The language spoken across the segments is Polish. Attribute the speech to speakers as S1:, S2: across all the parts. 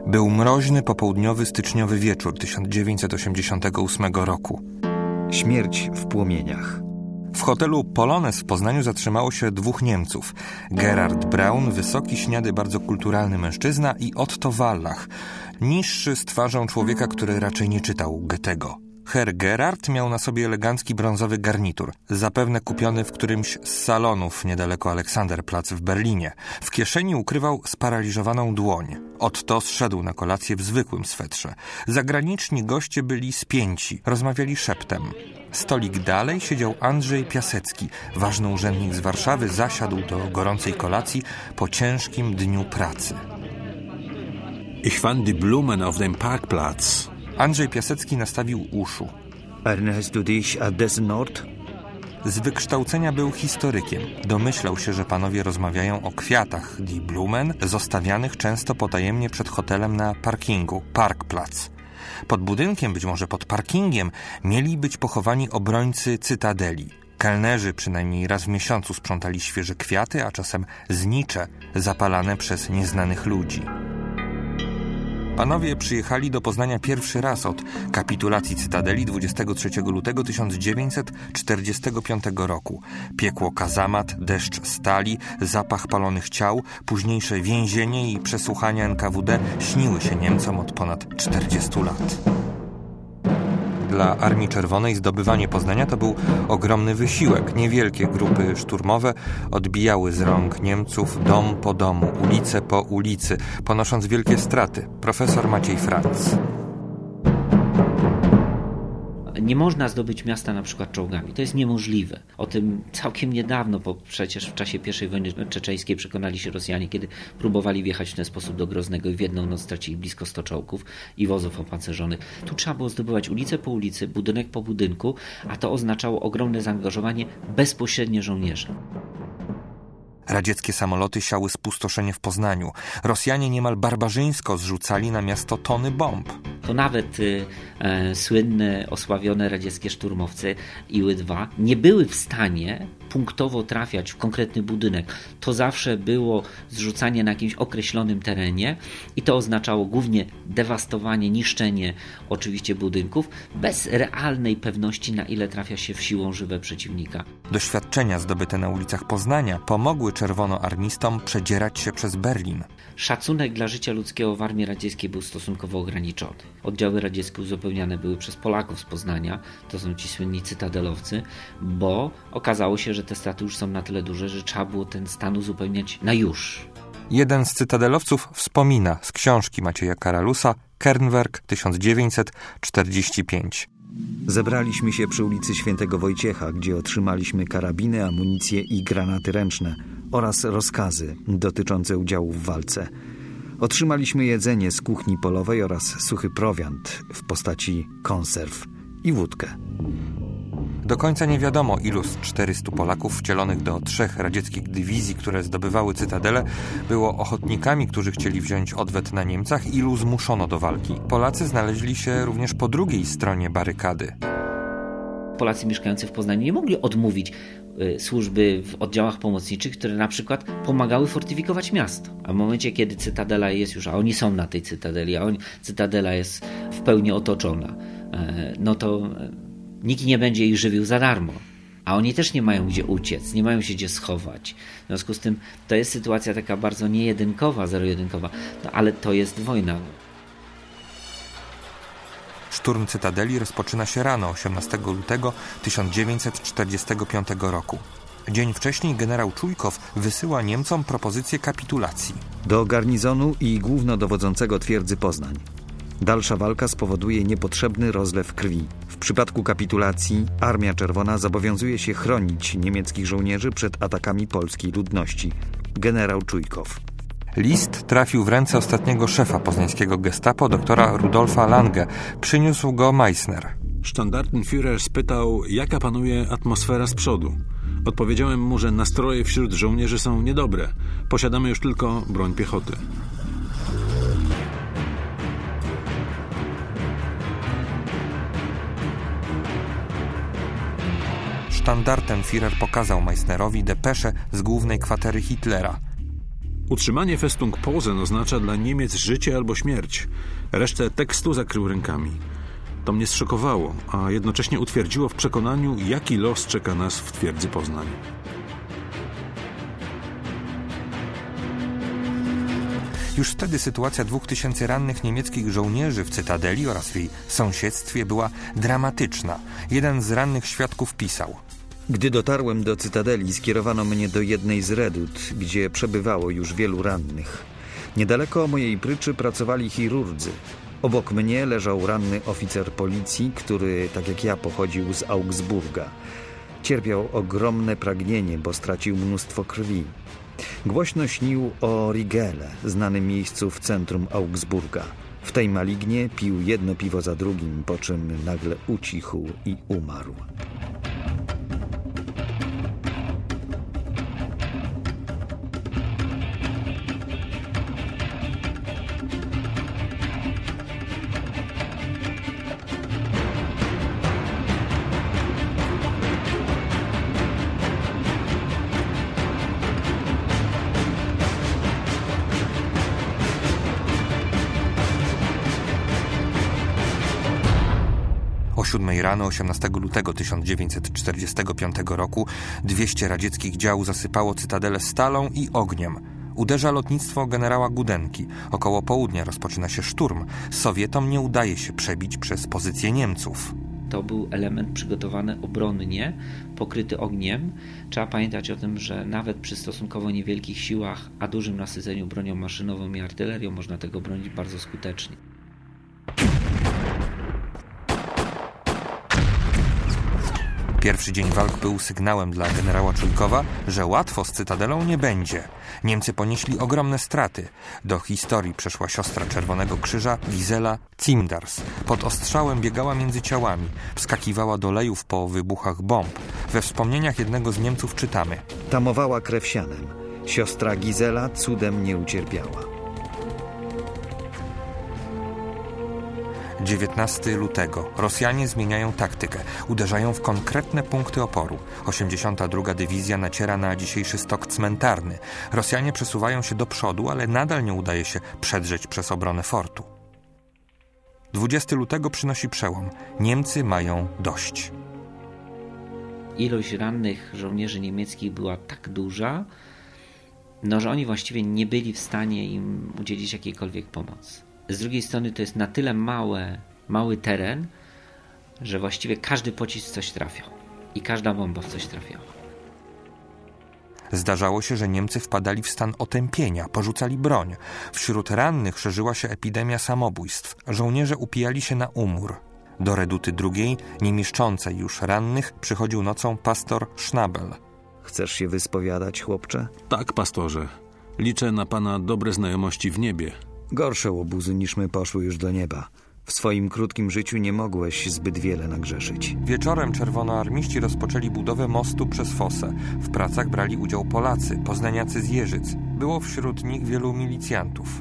S1: Był mroźny, popołudniowy, styczniowy wieczór 1988 roku.
S2: Śmierć w płomieniach.
S1: W hotelu Polones w Poznaniu zatrzymało się 2 Niemców. Gerhard Braun, wysoki, śniady, bardzo kulturalny mężczyzna, i Otto Wallach, niższy, z twarzą człowieka, który raczej nie czytał Goethego. Herr Gerhard miał na sobie elegancki brązowy garnitur, zapewne kupiony w którymś z salonów niedaleko Aleksanderplatz w Berlinie. W kieszeni ukrywał sparaliżowaną dłoń. Otto zszedł na kolację w zwykłym swetrze. Zagraniczni goście byli spięci, rozmawiali szeptem. Stolik dalej siedział Andrzej Piasecki, ważny urzędnik z Warszawy, zasiadł do gorącej kolacji po ciężkim dniu pracy.
S3: Ich fand die Blumen auf dem Parkplatz.
S1: Andrzej Piasecki nastawił uszu.
S2: Erinnerst du dich an dessen Ort?
S1: Z wykształcenia był historykiem. Domyślał się, że panowie rozmawiają o kwiatach die Blumen, zostawianych często potajemnie przed hotelem na parkingu, Parkplatz. Pod budynkiem, być może pod parkingiem, mieli być pochowani obrońcy Cytadeli. Kelnerzy przynajmniej raz w miesiącu sprzątali świeże kwiaty, a czasem znicze zapalane przez nieznanych ludzi. Panowie przyjechali do Poznania pierwszy raz od kapitulacji Cytadeli 23 lutego 1945 roku. Piekło kazamat, deszcz stali, zapach palonych ciał, późniejsze więzienie i przesłuchania NKWD śniły się Niemcom od ponad 40 lat. Dla Armii Czerwonej zdobywanie Poznania to był ogromny wysiłek. Niewielkie grupy szturmowe odbijały z rąk Niemców dom po domu, ulicę po ulicy, ponosząc wielkie straty. Profesor Maciej Franc.
S4: Nie można zdobyć miasta na przykład czołgami. To jest niemożliwe. O tym całkiem niedawno, bo przecież w czasie I wojny czeczeńskiej przekonali się Rosjanie, kiedy próbowali wjechać w ten sposób do Groznego i w jedną noc stracili blisko 100 czołgów i wozów opancerzonych. Tu trzeba było zdobywać ulicę po ulicy, budynek po budynku, a to oznaczało ogromne zaangażowanie bezpośrednie żołnierzy.
S1: Radzieckie samoloty siały spustoszenie w Poznaniu. Rosjanie niemal barbarzyńsko zrzucali na miasto tony bomb.
S4: To nawet słynne, osławione radzieckie szturmowce Iły-2 nie były w stanie punktowo trafiać w konkretny budynek. To zawsze było zrzucanie na jakimś określonym terenie i to oznaczało głównie dewastowanie, niszczenie oczywiście budynków, bez realnej pewności, na ile trafia się w siłą żywe przeciwnika.
S1: Doświadczenia zdobyte na ulicach Poznania pomogły czerwonoarmistom przedzierać się przez Berlin.
S4: Szacunek dla życia ludzkiego w armii radzieckiej był stosunkowo ograniczony. Oddziały radzieckie uzupełniane były przez Polaków z Poznania, to są ci słynni cytadelowcy, bo okazało się, że te straty już są na tyle duże, że trzeba było ten stan uzupełniać na już.
S1: Jeden z cytadelowców wspomina z książki Macieja Karalusa Kernwerk 1945.
S2: Zebraliśmy się przy ulicy Świętego Wojciecha, gdzie otrzymaliśmy karabiny, amunicję i granaty ręczne oraz rozkazy dotyczące udziału w walce. Otrzymaliśmy jedzenie z kuchni polowej oraz suchy prowiant w postaci konserw i wódkę.
S1: Do końca nie wiadomo, ilu z 400 Polaków wcielonych do 3 radzieckich dywizji, które zdobywały Cytadelę, było ochotnikami, którzy chcieli wziąć odwet na Niemcach, ilu zmuszono do walki. Polacy znaleźli się również po drugiej stronie barykady.
S4: Polacy mieszkający w Poznaniu nie mogli odmówić służby w oddziałach pomocniczych, które na przykład pomagały fortyfikować miasto. A w momencie, kiedy Cytadela jest już, a oni są na tej Cytadeli, Cytadela jest w pełni otoczona, no to nikt nie będzie ich żywił za darmo. A oni też nie mają gdzie uciec, nie mają się gdzie schować. W związku z tym to jest sytuacja taka bardzo niejedynkowa, zero-jedynkowa, no, ale to jest wojna.
S1: Szturm Cytadeli rozpoczyna się rano 18 lutego 1945 roku. Dzień wcześniej generał Czujkow wysyła Niemcom propozycję kapitulacji.
S2: Do garnizonu i głównodowodzącego twierdzy Poznań. Dalsza walka spowoduje niepotrzebny rozlew krwi. W przypadku kapitulacji Armia Czerwona zobowiązuje się chronić niemieckich żołnierzy przed atakami polskiej ludności. Generał Czujkow.
S1: List trafił w ręce ostatniego szefa poznańskiego gestapo, doktora Rudolfa Lange. Przyniósł go Meissner.
S3: Sztandartenführer spytał, jaka panuje atmosfera z przodu. Odpowiedziałem mu, że nastroje wśród żołnierzy są niedobre. Posiadamy już tylko broń piechoty.
S1: Sztandartenführer pokazał Meissnerowi depeszę z głównej kwatery Hitlera.
S3: Utrzymanie Festung Posen oznacza dla Niemiec życie albo śmierć. Resztę tekstu zakrył rękami. To mnie zszokowało, a jednocześnie utwierdziło w przekonaniu, jaki los czeka nas w twierdzy Poznań.
S1: Już wtedy sytuacja 2000 rannych niemieckich żołnierzy w Cytadeli oraz w jej sąsiedztwie była dramatyczna. Jeden z rannych świadków pisał:
S2: Gdy dotarłem do Cytadeli, skierowano mnie do jednej z redut, gdzie przebywało już wielu rannych. Niedaleko mojej pryczy pracowali chirurdzy. Obok mnie leżał ranny oficer policji, który, tak jak ja, pochodził z Augsburga. Cierpiał ogromne pragnienie, bo stracił mnóstwo krwi. Głośno śnił o Rigele, znanym miejscu w centrum Augsburga. W tej malignie pił jedno piwo za drugim, po czym nagle ucichł i umarł.
S1: O 7 rano 18 lutego 1945 roku 200 radzieckich dział zasypało Cytadelę stalą i ogniem. Uderza lotnictwo generała Gudenki. Około południa rozpoczyna się szturm. Sowietom nie udaje się przebić przez pozycje Niemców.
S4: To był element przygotowany obronnie, pokryty ogniem. Trzeba pamiętać o tym, że nawet przy stosunkowo niewielkich siłach, a dużym nasyceniu bronią maszynową i artylerią można tego bronić bardzo skutecznie.
S1: Pierwszy dzień walk był sygnałem dla generała Czujkowa, że łatwo z Cytadelą nie będzie. Niemcy ponieśli ogromne straty. Do historii przeszła siostra Czerwonego Krzyża Gisela Zimdars. Pod ostrzałem biegała między ciałami, wskakiwała do lejów po wybuchach bomb. We wspomnieniach jednego z Niemców czytamy:
S2: Tamowała krew sianem. Siostra Gisela cudem nie ucierpiała.
S1: 19 lutego. Rosjanie zmieniają taktykę. Uderzają w konkretne punkty oporu. 82. Dywizja naciera na dzisiejszy stok cmentarny. Rosjanie przesuwają się do przodu, ale nadal nie udaje się przedrzeć przez obronę fortu. 20 lutego przynosi przełom. Niemcy mają dość.
S4: Ilość rannych żołnierzy niemieckich była tak duża, że oni właściwie nie byli w stanie im udzielić jakiejkolwiek pomocy. Z drugiej strony to jest na tyle mały teren, że właściwie każdy pocisk w coś trafiał i każda bomba w coś trafiała.
S1: Zdarzało się, że Niemcy wpadali w stan otępienia, porzucali broń. Wśród rannych szerzyła się epidemia samobójstw. Żołnierze upijali się na umór. Do reduty drugiej, nie mieszczącej już rannych, przychodził nocą pastor Schnabel.
S2: Chcesz się wyspowiadać, chłopcze?
S3: Tak, pastorze. Liczę na pana dobre znajomości w niebie.
S2: Gorsze łobuzy niż my poszły już do nieba. W swoim krótkim życiu nie mogłeś zbyt wiele nagrzeszyć.
S1: Wieczorem czerwonoarmiści rozpoczęli budowę mostu przez Fosę. W pracach brali udział Polacy, poznaniacy z Jeżyc. Było wśród nich wielu milicjantów.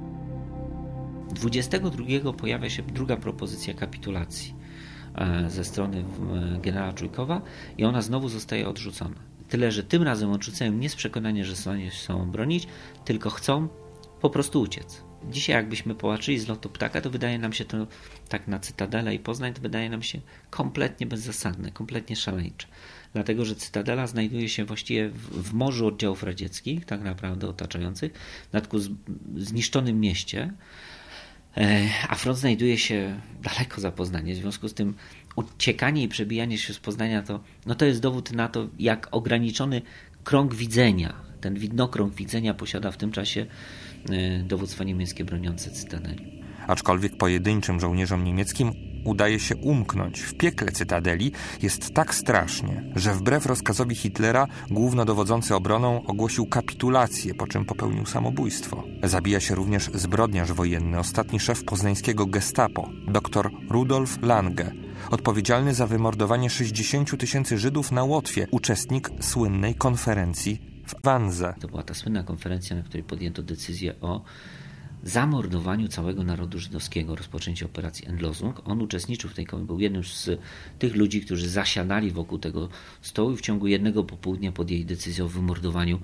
S4: 22 pojawia się druga propozycja kapitulacji ze strony generała Czujkowa i ona znowu zostaje odrzucona. Tyle, że tym razem odrzucają nie z przekonania, że chcą bronić, tylko chcą po prostu uciec. Dzisiaj jakbyśmy popatrzyli z lotu ptaka, to wydaje nam się to, tak na Cytadelę i Poznań, to wydaje nam się kompletnie bezzasadne, kompletnie szaleńcze. Dlatego, że Cytadela znajduje się właściwie w morzu oddziałów radzieckich, tak naprawdę otaczających, na takim zniszczonym mieście, a front znajduje się daleko za Poznaniem. W związku z tym uciekanie i przebijanie się z Poznania to jest dowód na to, jak ograniczony krąg widzenia, ten widnokrąg widzenia posiada w tym czasie dowództwo niemieckie broniące Cytadeli.
S1: Aczkolwiek pojedynczym żołnierzom niemieckim udaje się umknąć. W piekle Cytadeli jest tak strasznie, że wbrew rozkazowi Hitlera głównodowodzący obroną ogłosił kapitulację, po czym popełnił samobójstwo. Zabija się również zbrodniarz wojenny, ostatni szef poznańskiego gestapo, dr Rudolf Lange, odpowiedzialny za wymordowanie 60 000 Żydów na Łotwie, uczestnik słynnej konferencji w Wannsee.
S4: To była ta słynna konferencja, na której podjęto decyzję o zamordowaniu całego narodu żydowskiego, rozpoczęciu operacji Endlosung. On uczestniczył w tej konferencji, był jednym z tych ludzi, którzy zasiadali wokół tego stołu i w ciągu jednego popołudnia podjęli decyzję o wymordowaniu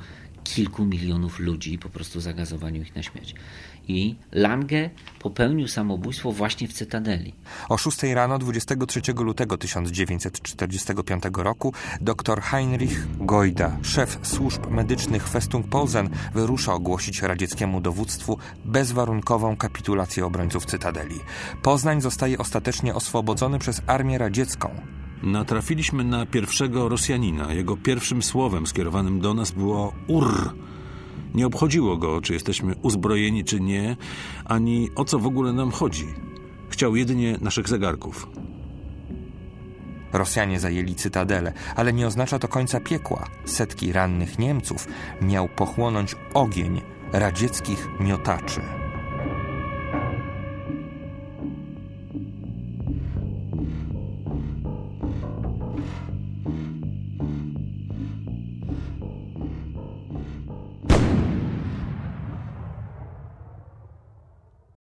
S4: kilku milionów ludzi, po prostu zagazowaniu ich na śmierć. I Lange popełnił samobójstwo właśnie w Cytadeli.
S1: O 6 rano 23 lutego 1945 roku dr Heinrich Goida, szef służb medycznych Festung Posen, wyrusza ogłosić radzieckiemu dowództwu bezwarunkową kapitulację obrońców Cytadeli. Poznań zostaje ostatecznie oswobodzony przez armię radziecką.
S3: Natrafiliśmy na pierwszego Rosjanina. Jego pierwszym słowem skierowanym do nas było urr. Nie obchodziło go, czy jesteśmy uzbrojeni, czy nie, ani o co w ogóle nam chodzi. Chciał jedynie naszych zegarków.
S1: Rosjanie zajęli Cytadelę, ale nie oznacza to końca piekła. Setki rannych Niemców miał pochłonąć ogień radzieckich miotaczy.